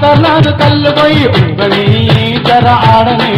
నాకు కళ్ళు పోయి ఊగని జర ఆడని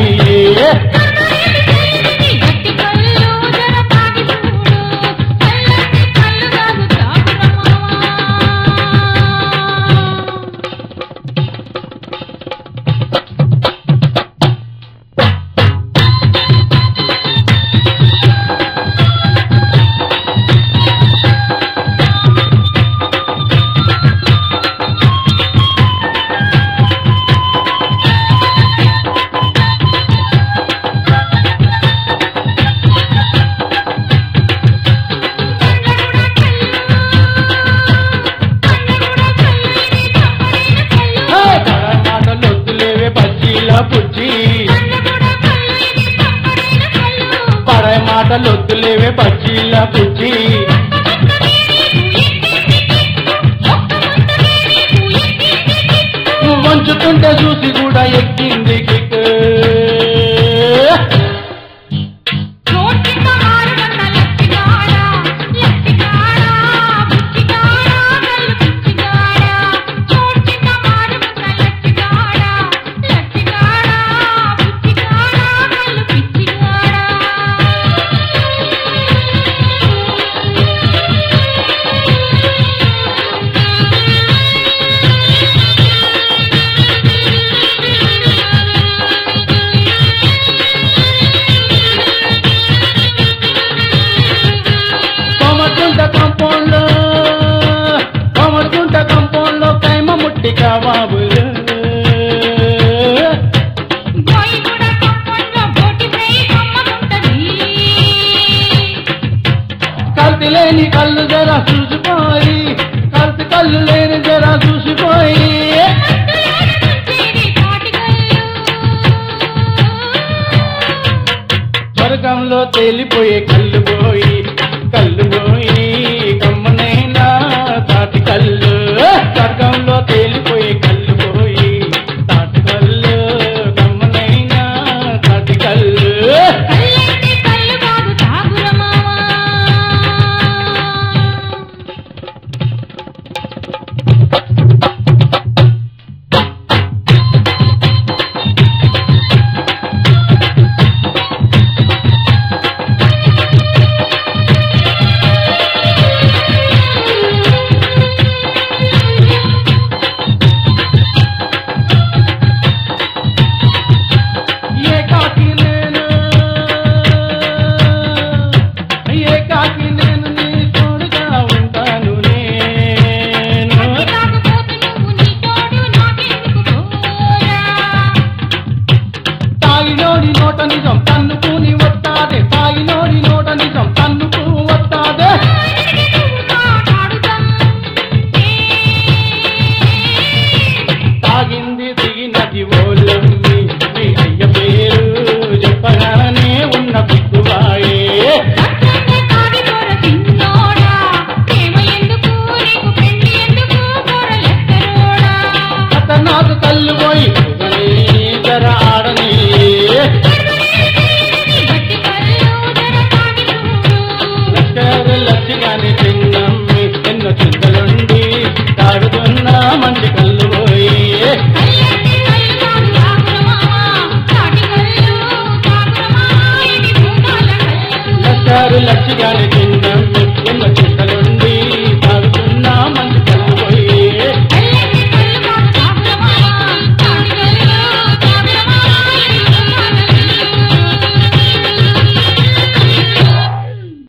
పరాయి మాటలొద్దులేవే బజ్జీలా పుచ్చి నువ్వు వంచుతుంటే చూసి కూడా ఎక్కింది కిక్కు కంపౌండ్లో కైమ ముట్టి కబాబులు కల్తీ లేని కళ్ళు జరా చూసిపోయి కల్తీ కళ్ళు లేని జరా చూసిపోయి స్వర్గంలో తేలిపోయే కళ్ళు పోయి కమ్మనైనా తాటి కళ్ళు స్వర్గంలో తేలిపోయే కళ్ళు పోయి తాటి కళ్ళు కమ్మనైనా తాటి కళ్ళు నోట నిజం తన్నుకుని వస్తాదే తాగినోడి నోట నిజం తన్నుకు వస్తాదే తాగింది దిగినది ఓలమ్మి మీ అయ్య పేరు చెప్పగానే ఉన్న పిక్కువాయే నాకు కళ్ళు పోయి జర ఆడని లచ్చిగాని చిన్నమ్మి ఎన్నో చింతలుండి తాడుతున్న మంచి కళ్ళు పోయి లచ్చిగాని